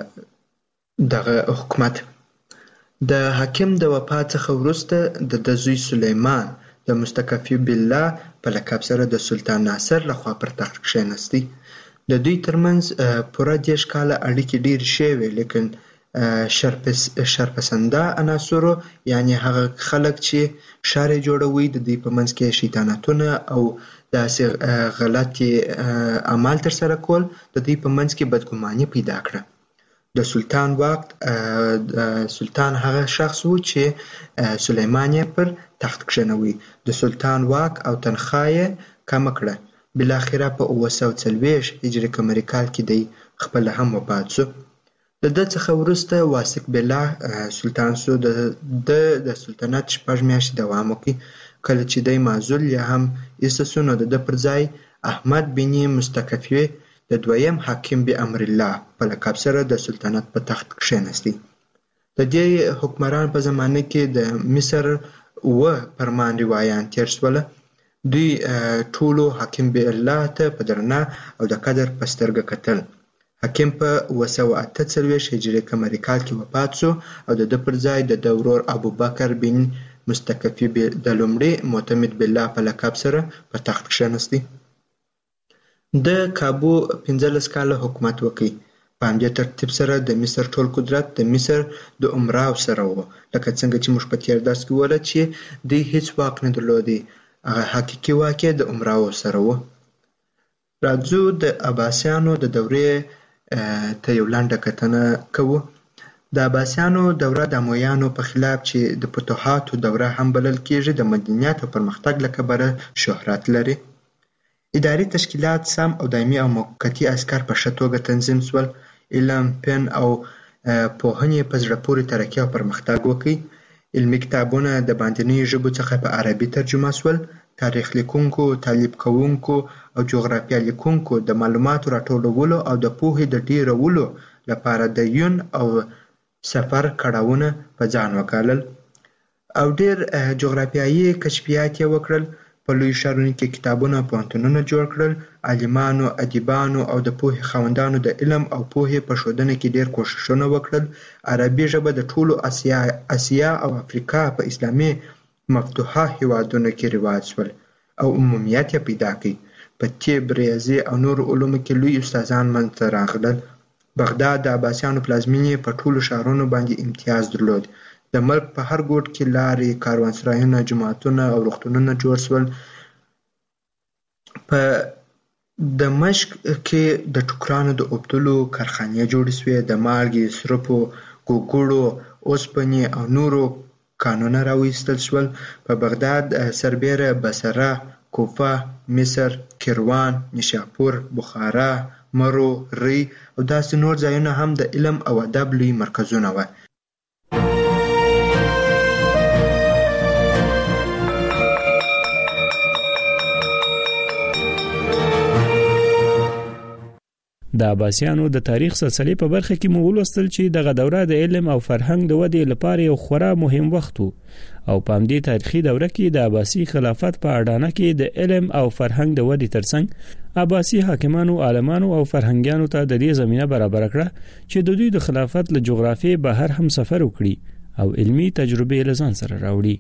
دغه حکومت. د حاکم د وفات څخه وروسته د ده زوی سلیمان د مستکفی بالله په لقب سره د سلطان ناصر لخوا پر تخت کښېنستی. د دوی ترمنځ پوره دېرش کاله اړیکې ډېرې ښې وې، لیکن شرپسنده عناصرو یعنی هغه خلک چې ښار یې جوړوي د دوی په منځ کې شیطانتونه او داسې غلطې اعمال ترسره کول د دوی په منځ کې بدګماني پیدا کړه. د سلطان واک سلطان هغه شخص و چې سلیمان یې پر تخت کښېنوي. د سلطان واک او تنخواه یې کمه کړه. بالاخره په اوه سوه څلوېښت هجري قمري کال کې دی خپله هم وفات شو. د ده څخه وروسته واثق بالله سلطان شو. د د سلطنت شپږ میاشتې دوام وکړ. کله چې دی معزول یا هم ایسته شو نو د ده پر ځای احمد بن مستکفی د دویم حاکم بامر الله په لقب سره د سلطنت په تخت کښېنستی. د دې حکمران په زمانه کې د مصر اوه فرمان روایان تیر شوله. دوی ټولو حاکم بالله ته په درنه او د قدر په سترګه کتل. حاکم په اوه سوه اته څلوېښت هجري قمري کال کې وفات شو او د ده پر ځای د ده ورور ابوبکر بن مستکفی د لومړي معتمد بالله په لقب سره په تخت کښېنستی. د کابو پنځلس کاله حکومت وکړ. په همدې ترتیب سره د مصر ټول قدرت د مصر د امراو سره و، لکه څنګه چې موږ په تیر درس کې وویل چې دوی هیڅ واک نه درلودی. هغه حقیقي واک د امراو سره و. راځو د عباسیانو د دورې ته یو لنډه کتنه کوو. د عباسیانو دوره د امویانو په خلاف چې د فتوحاتو دوره هم بلل کېږي د مدنیت او پرمختګ له کبله شهرت لري. اداري تشکیلات سم او دایمي او موقتي عسکر په ښه توګه تنظیم شول. علم، فن او پوهنې په زړه پورې ترقي او پرمختګ وکړ. علمي کتابونه د باندنیو ژبو څخه په عربي ترجمه شول. تاریخ لیکونکو، تعلیب کوونکو او جغرافیه لیکونکو د معلوماتو راټولولو او د پوهې د ډیرولو لپاره د یون او سفر کړهونه په ځان وکړل او ډېر جغرافیایي کشفیات یې وکړل. په لوی ښارونو کې کتابونه او پوهنتونونه جوړ کړل. عالمانو، ادیبانو او د پوهې خاوندانو د علم او پوهې په ښودنه کې ډېر کوښښونه وکړل. عربي ژبه د ټولو اسیا اسیا او افریقا په اسلامي مفتوحه هیوادونو کې رواج شول او عمومیت یې پیدا کړ. په طب، ریاضي او نورو علومو کې لوی استادان منځته راغلل. بغداد د عباسیانو پلازمینې په ټولو ښارونو باندې امتیاز درلود. د ملک په هر ګوټ کې لارې، کاروانسرایونه، جوماتونه او روغتونونه جوړ شول. په دمشق کې د ټوکرانو د اوبدلو کارخانې جوړې شوې. د مالګې، سرپو، ګوګړو، اوسپنې او نورو کانونه راویستل شول. په بغداد سربیره بصره، کوفه، مصر، کیروان، نیشاپور، بخارا، مرو، ری او داسې نور ځایونه هم د علم او ادب لوی مرکزونه وو.
د عباسیانو د تاریخ سلسله په برخه کې مو ولوستل چې دغه دوره د علم او فرهنګ د ودې لپاره یو خورا مهم وخت او په همدې تاریخي دوره کې د عباسي خلافت په اډانه کې د علم او فرهنګ د ودې ترڅنګ عباسي حاکمانو، عالمانو او فرهنګیانو ته د دې زمينه برابر کړه چې د دوی د خلافت له جغرافیې بهر هم سفر وکړي او علمي تجربې لزان سره راوړي.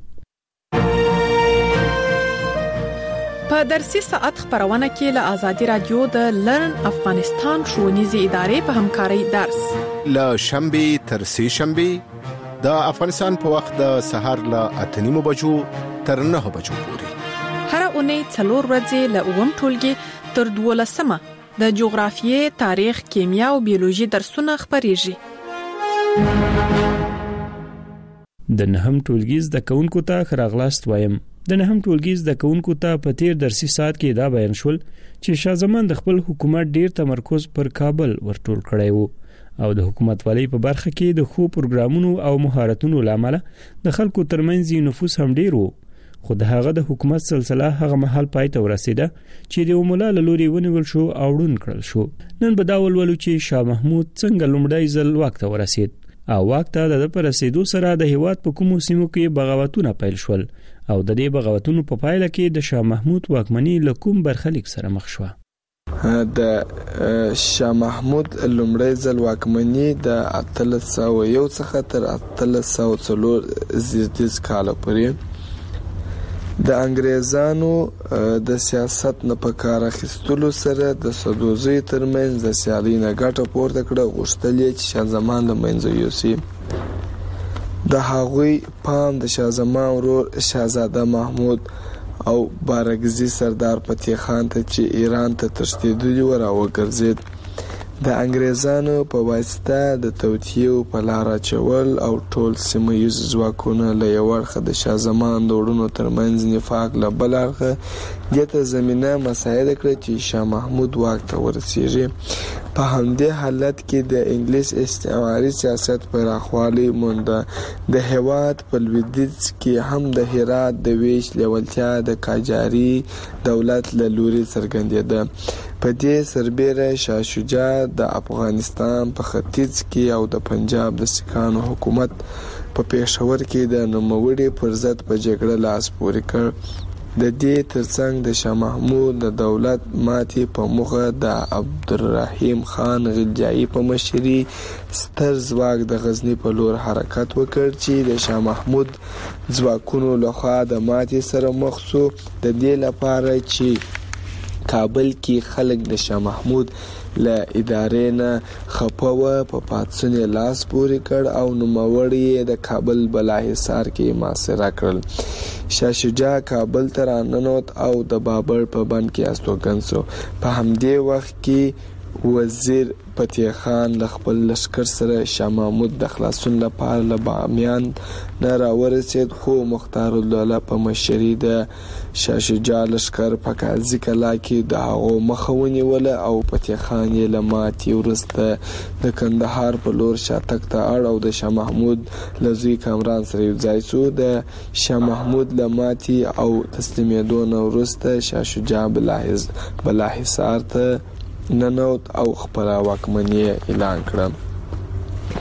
په درسي ساعت خبرونه کې له آزادي رادیو د لرن افغانستان ښوونیزې ادارې په همکارۍ درس
له شنبه تر سه شنبه د افغانستان په وخت د سحر له اته نیمو بجو تر نه بجو پورې
هر اونۍ څلور ورځې له اووم ټولګي تر دولسمه د جغرافیې، تاریخ، کیمیا او بیولوژي درسونه خبريږي.
د نهم ټولګي زده کوونکو ته خراغلاست وایم. د نهم ټولګي زده کوونکو ته په تیر درسي ساعت کې دا بیان شول چې شاه زمان د خپل حکومت ډیر تمرکز پر کابل ورټول کړی وو او د حکومت والی په برخه کې د خو پروګرامونو او مهارتونو لامل د خلکو ترمنځ نفوذ هم ډیر وو. خو د هغه د حکومت سلسله هغه محل پای ته ورسیده چې د مولا لوري ونیول شو او ډون کړل شو. نن به دا ولولو چې شاه محمود څنګه لومړی ځل واک ته ورسید او واک ته د پرسیدو سره د هیواد په کومو سیمو کې بغاوتونه پیل شول او د دې بغاوتونو په پایله کې د شاه محمود واکمنۍ له کوم برخلیک سره مخ شوه.
د شاه محمود لومړی ځل واکمنۍ د اتلس سوه یو څخه تر اتلس سوه څلور زیاتیز کاله پورې د انګریزانو د سیاست نه په کار اخیستلو سره د سدوزي ترمنځ د سیالۍ نه ګټه پورته کړه. غوښتل یې چې شاه زمان له منځه یوسي. د هغوی پام د شاه زمان ورور شاهزاده محمود او بارګزي سردار فتح خان ته چې ایران ته تښتېدلی و راوګرځېد. د انګریزانو په واسطه د توطیو په لار اچول او ټول سیمه ییز ځواکونه له یو اړخه د شاه زمان د وروڼو ترمنځ نفاق له بل اړخه دې ته زمینه مساعده کړه چې شاه محمود واک ته ورسیږي. په همدې حالت کې د انګلیس استعماري سیاست پراخوالی مونده. د هیواد په لویدیځ کې هم د هرات د ویش لیوالتیا د قاجاري دولت له لوري څرګندېده. په دې سربېره شاه شجاع د افغانستان په ختیځ کې او د پنجاب د سکانو حکومت په پېښور کې د نوموړي پر ضد په جګړه لاس پورې کړ. د دې ترڅنګ د شاه محمود د دولت ماتې په موخه د عبدالرحیم خان غلجایی په مشري ستر ځواک د غزنی په لور حرکت وکړ چې د شاه محمود ځواکونو لخوا د ماتې سره مخ شو. د دې لپاره چې کابل کې خلک د شاه محمود له ادارې نه خپه و په پاتسون لاس پورې کړ او نوموړي د کابل بالاحصار کې محاصره کړل. شاه شجاع کابل ته راننوت او د بابر په بند کې استوګن شو. په همدې وخت کې وزیر فتح خان له خپل لشکر سره شاه محمود د خلاصون لپاره له بامیان نه راورسید خو مختار الدوله په مشري د شاه شجاع لشکر په قاضي کلا کې د هغو مخه ونیوله او فتح خان یې له ماتې وروسته د کندهار په لور شاتګ ته اړ او د شاه محمود له زوی کامران سره یو ځای شو. د شاه محمود له ماتې او تسلیمېدو نه وروسته شاه شجاع بالاحصار ته ننوت او خپله واکمني اعلان کړه.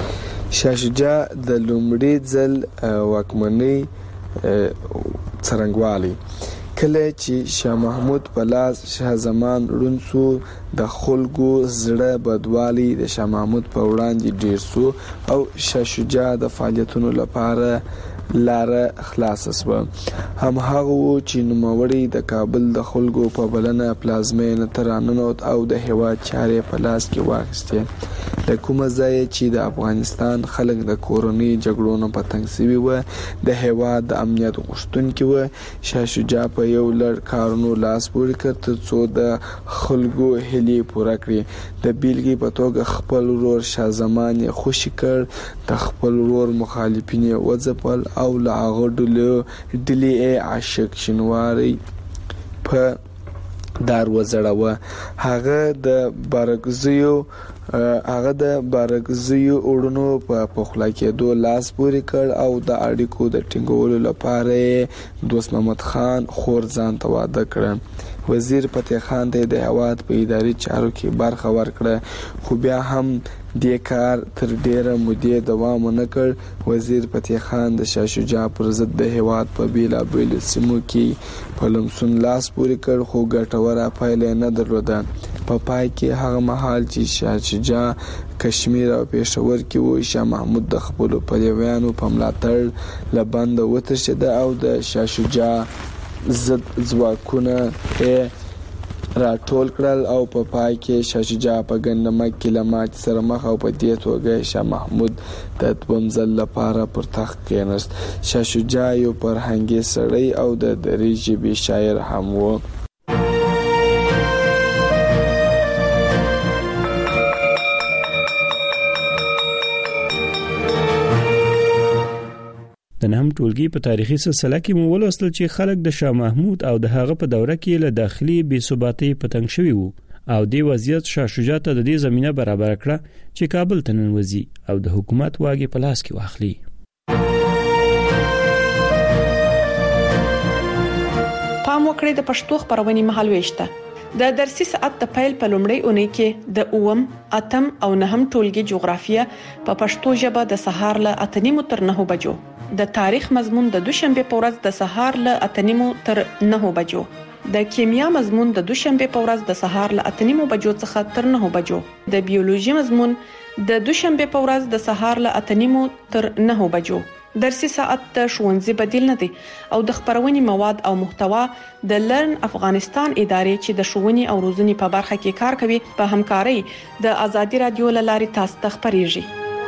شاه شجاع د لومړي ځل واکمنۍ څرنګوالي کله چې شاه محمود په لاس شاه زمان رونسو د خلکو زړه بدوالي د شاه محمود په وړاندې ډیر سو او شاه شجاع د فعالیتونو لپاره لاره خلاص شوه. هم هغه چې نوموړي د کابل د خلکو په بلنه پلازمینه تراننوت او د هیواد چارې په لاس کې واخیستې. د کومه ځای چې د افغانستان خلک د کورنۍ جګړو نه په تنګ شوي و، د هیواد د امنیت غوښتونکي و، شاه شجاع په یو لړ کارونو لاس پورې کړ ترڅو د خلکو هیلې پوره کړي. د بیلګې په توګه خپل ورور شاه زمان یې خوشي کړ، د خپل ورور مخالفین یې وځپل او له هغه ډلې عاشق شینواری په دار وزړوه. هغه د بارګزیو هغه د بارګزیو اورونو په پخلا کېدو لاس پورې کړ او د اړیکو د ټینګولو لپاره دوست محمد خان خور ځان ته واده کړ. وزیر فتح خان ته د هیواد په اداري چارو کې برخه ورکړه، خو بیا هم دې کار تر ډیره مودې دوام ونه کړ. وزیر فتح خان د شاه شجاع پر ضد د هیواد په بیلابیلو سیمو کې په لمسون لاس پورې کړ، خو ګټوره پایله نه درلوده. په پای کې هغه مهال چې شاه شجاع کشمیر او پېښور کې و، شاه محمود د خپلو پلویانو په ملاتړ له بنده وتښتېد او د شاه شجاع ضد ځواکونه یې راټول کړل او په پای کې شاه شجاع په ګندمک کې له ماتې سره مخ او په دې توګه شاه محمود د دویم ځل لپاره پر تخت کېناست. شاه شجاع یو فرهنګي سړی او د دري ژبې شاعر هم و.
د نهم ټولګي په تاریخي سلسله کې مو ولوستل چې خلک د شاه محمود او د هغه په دوره کې له داخلي بې ثباتۍ په تنګ شوي وو او دې وضعیت شاه شجاع ته د دې زمينه برابر کړه چې کابل ته ننوځي او د حکومت واګې په لاس کې واخلي.
پام وکړئ د پښتو خبرونې مهالويشته د درسي ساعت د پیل په لومړۍ اونۍ کې د اوم، اتم او نهم ټولګي جغرافیه په پښتو ژبه د سهار له اته نیمو تر نهو بجو، د تاریخ مضمون د دوشنبه په ورځ د سهار له اته نیمو تر نهو بجو، د کیمیا مضمون د دوشنبه په ورځ د سهار له اته نیمو بجو څخه تر نهو بجو، د بیولوژي مضمون د دوشنبه په ورځ د سهار له اته نیمو تر نهو بجو. درسي ساعت د ښوونځي بدیل نه دی او د خبرونې مواد او محتوا د لرن افغانستان ادارې چې د ښوونې او روزنې په برخه کې کار کوي په همکارۍ د ازادي رادیو لاري تاسو ته خبريږي.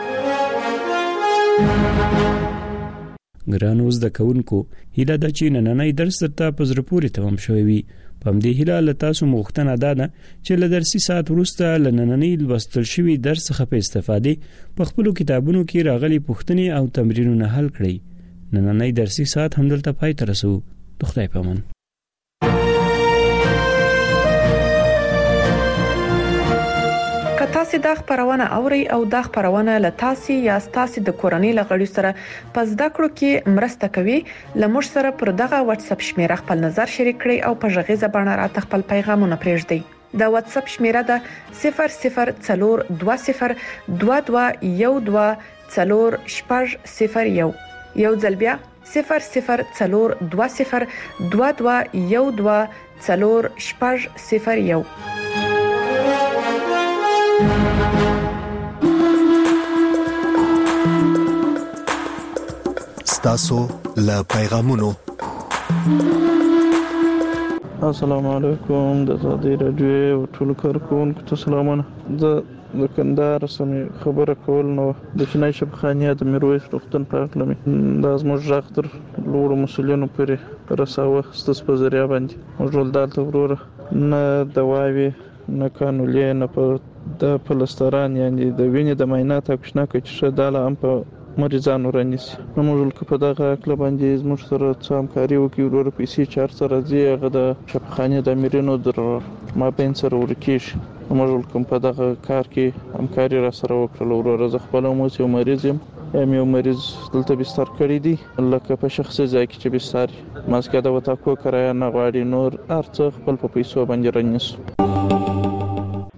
ګرانو زده کوونکو، هیله ده چې نننۍ درس درته په زړه پورې تمام شوی وي. په دې هیله له تاسو مغوښتنه ده چې له درسي ساعت وروسته له نننۍ لوستل شوی درس څخه په استفادې په خپل کتابونو کې راغلي پوښتنې او تمرینونه حل کړئ. نننۍ درسي ساعت هم دلته پای ته رسو. د خدای په امان.
تاسو دا خبرونه اوري او دا خبرونه له تاسو یا تاسو د کورنۍ لغړی سره پس دا کړو کې مرسته کوي. لمر سره پر دغه واتس اپ شمیره خپل نظر شریک کړئ او په ژغه زبانه راته خپل پیغامونه پرېږدئ. دا واتس اپ شمیره ده صفر صفر څلور دوه صفر دوه دوه یو دوه څلور شپږ صفر یو. یو ځل بیا صفر صفر څلور دوه صفر دوه دوه یو دوه څلور شپږ صفر یو.
ستاسو له پیغامونو.
السلام علیکم د ازادي رادیو ټول کارکونکو ته سلامونه. زه د کندهار سمې خبره کول نو د چنای شبخانیه د میرویس روغتون په اړه مې د ازموږ ډاکټر لوړو مسولینو پرې رساوه ستاسو په ذریعہ باندې موږ دلته وروره نه دواوي نه قانوني نه په د پلستران یعنی د وینې د معاینات او کښنا کې چې داله هم په مریضانو رانیسي. نو موږ په دغه کله باندې زموږ سره څه همکاري وکړو ورو پیسې چار سره زی هغه د شفخانه د امیرینو در ما بین سره ورکیش. موږ کوم په دغه کار کې همکاري را سره وکړو ورو زه خپل مو یو مریض یم یم یو مریض دلته بستر کړی دی لکه په شخصي ځای کې چې بستر ماسکه د وتا کو کرای نه غواړي نور ارڅ خپل په پیسو باندې رانیسو.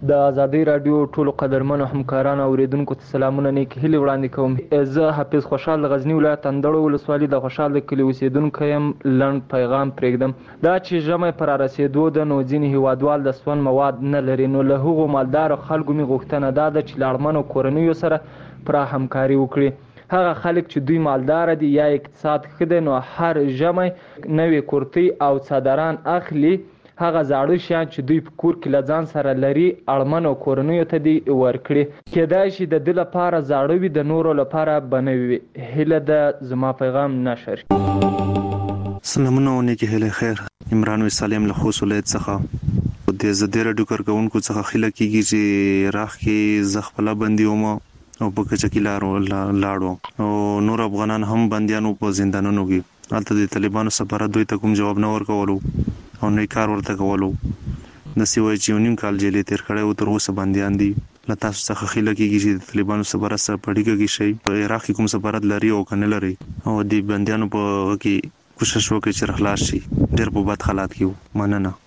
د ازادي رادیو ټولو قدرمنو همکارانو اوریدونکو ته سلامونه نیک هیلې وړاندې کوم. زه حافظ خوشحال د غزنی ولایت اندړو ولسوالۍ د خوشحال د کلي اوسیدونکی یم. لنډ پیغام پرېږدم. دا چې ژمی پر رسېدو ده نو ځینې هیوادوال د سون مواد نه لري، نو له هغو مالدارو خلکو مې غوښتنه دا ده چې له اړمنو کورنیو سره پوره همکاري وکړي. هغه خلک چې دوی مالدار دي یا اقتصاد ښه دی نو هر ژمی نوې کورتۍ او څادران اخلي. هغه زاړه شیان چې دوی په کور کې له ځان سره لري اړمنو کورنیو ته دې ورکړي. کېدای شي د ده لپاره زاړه وي، د نورو لپاره به نوي وي. هیله ده زما پیغام نشر.
سلامونه او نیکې هیلې خیر. عمران وسالم له خوست ولایت څخه د زده راډیو کارکونکو څخه خیله کېږي چې راخ کې زه خپله بندي وم او په کچکي لاړو او نور افغانان هم بندیانو په زندانونو کې. هلته د طالبانو سفارت دوی ته کوم جواب نه ورکولو او نه کار ورته کولو. داسې وایي چې یو نیم کال جیل یې تېر کړی و، تر اوسه بندیان دي. له تاسو څخه خیله کېږي چې د طالبانو سفارت سره په اړیکه کې شئ، په عراق کې کوم سفارت لري او که نه لري، او د بندیانو په کې کوشش وکړئ چې خلاص شي. ډېر په بد حالات کې و. مننه.